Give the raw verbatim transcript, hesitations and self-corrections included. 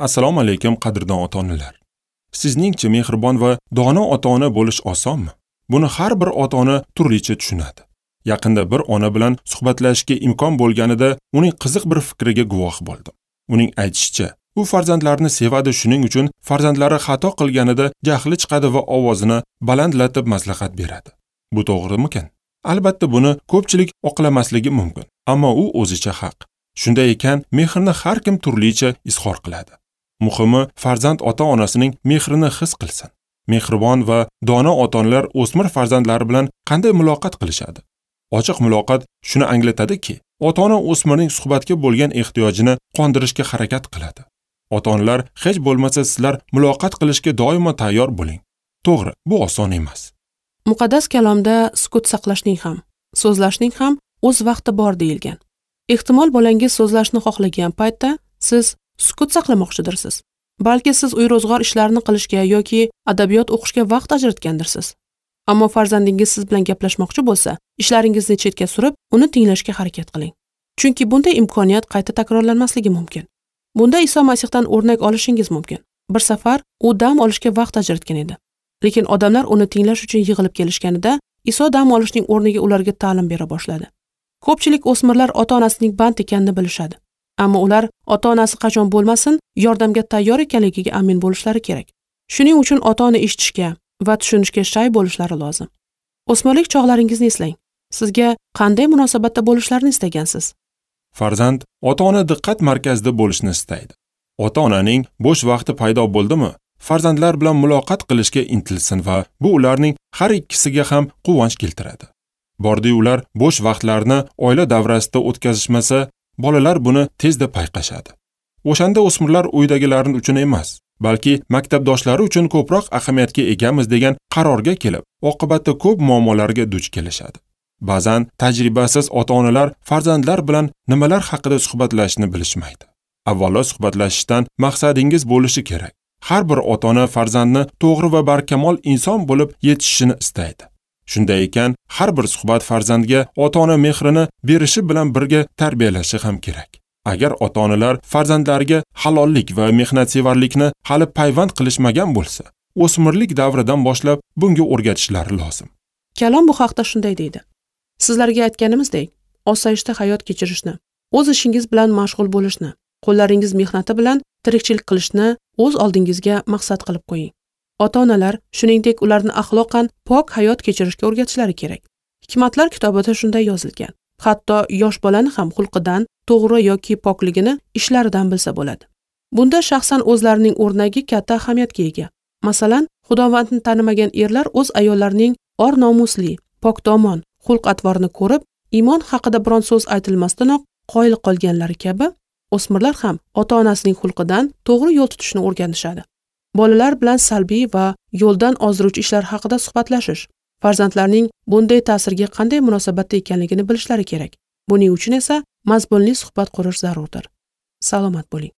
Assalomu alaykum qadrdon ota-onalar. Sizningcha mehribon va dono ota-ona bo'lish osonmi? Buni har bir ota-ona turlicha tushunadi. Yaqinda bir ona bilan suhbatlashishga imkon bo'lganida uning qiziq bir fikriga guvoh bo'ldim. Uning aytishicha, u farzandlarini sevadi, shuning uchun farzandlari xato qilganida jahli chiqadi va ovozini balandlatib maslahat beradi. Bu to'g'rimikan? Albatta buni ko'pchilik oqlamasligi mumkin, ammo u o'zicha haq. Shunday ekan, mehrni har kim turlicha izhor qiladi. Muhimi, farzand ota-onasining mehrini his qilsin. Mehribon va dono ota-onalar o'smir farzandlari bilan qanday muloqot qilishadi? Ochiq muloqot shuni anglatadiki, ota-ona o'smirning suhbatga bo'lgan ehtiyojini qondirishga harakat qiladi. Ota-onalar hech bo'lmasa sizlar muloqot qilishga doimo tayyor bo'ling. To'g'ri, bu oson emas. Muqaddas kalomda sukut saqlashning ham, so'zlashning ham o'z vaqti bor deyilgan. Ehtimol bolangiz so'zlashni xohlagan paytda siz sukut saqlamoqchidirsiz. Balki siz uy-ro'zg'or ishlarini qilishga yoki adabiyot o'qishga vaqt ajratgandirsiz. Ammo farzandingiz siz bilan gaplashmoqchi bo'lsa, ishlaringizni chetga surib, uni tinglashga harakat qiling. Chunki bunday imkoniyat qayta takrorlanmasligi mumkin. Bunda Iso Masihdan o'rnak olishingiz mumkin. Bir safar u dam olishga vaqt ajratgan edi. Lekin odamlar uni tinglash uchun yig'ilib kelishganida, Iso dam olishning o'rniga ularga ta'lim bera boshladi. Ko'pchilik o'smirlar ota-onasining band ekanini bilishadi. Ammo ular ota-onasi qachon bo'lmasin, yordamga tayyor ekanligiga amin bo'lishlari kerak. Shuning uchun ota-ona eshitishga va tushunishga shay bo'lishlari lozim. O'smirlik chog'laringizni eslang. Sizga qanday munosabatda bo'lishlarini istagansiz? Farzand ota-ona diqqat markazida bo'lishni istaydi. Ota-onaning bo'sh vaqti paydo bo'ldimi, farzandlar bilan muloqot qilishga intilsin va bu ularning har ikkisiga ham quvonch keltiradi. Bordi ular bo'sh vaqtlarini oila davrasida o'tkazishmasa, bolalar buni tezda payqashadi. O'shanda o'smirlar uydagilarning uchun emas, balki maktabdoshlari uchun ko'proq ahamiyatga egamiz degan qarorga kelib, oqibatda ko'p muammolarga duch kelishadi. Ba'zan tajribasiz ota-onalar farzandlar bilan nimalar haqida suhbatlashishni bilishmaydi. Avvalo suhbatlashishdan maqsadingiz bo'lishi kerak. Har bir ota-ona farzandni to'g'ri va barkamol inson bo'lib yetishishini istaydi. Shunday ekan, har bir suhbat farzandga ota-ona mehrini berishi bilan birga tarbiyalashi ham kerak. Agar ota-onalar farzandlariga halollik va mehnatsevarlikni hali payvand qilishmagan bo'lsa, o'smirlik davridan boshlab bunga o'rgatishlari lozim. Kalom bu haqda shunday deydi. Sizlarga aytganimizdek, osoyishta hayot kechirishni, o'z ishingiz bilan mashg'ul bo'lishni, qo'llaringiz mehnati bilan tirikchilik qilishni o'z oldingizga maqsad qilib qo'ying. Ota-onalar, shuningdek, ularni axloqan pok hayot kechirishga o'rgatishlari kerak. Hikmatlar kitobida shunday yozilgan. Hatto yosh bolani ham xulqidan, to'g'ri yoki pokligini ishlaridan bilsa bo'ladi. Bunda shaxsan o'zlarining o'rnagi katta ahamiyatga ega. Masalan, Xudovandni tanimagan erlar o'z ayollarining or-nomusli, pokdomon, xulq-atvorini ko'rib, iymon haqida biron so'z aytilmasdanoq qoyil qolganlari kabi, o'smirlar ham ota-onasining xulqidan to'g'ri yo'l tutishni o'rganishadi. Bolalar bilan salbiy va yo'ldan ozdiruvchi ishlar haqida suhbatlashish, farzandlarning bunday ta'sirga qanday munosabatda ekanligini bilishlari kerak. Buning uchun esa mazmunli suhbat qurish zarurdir. Salomat bo'ling.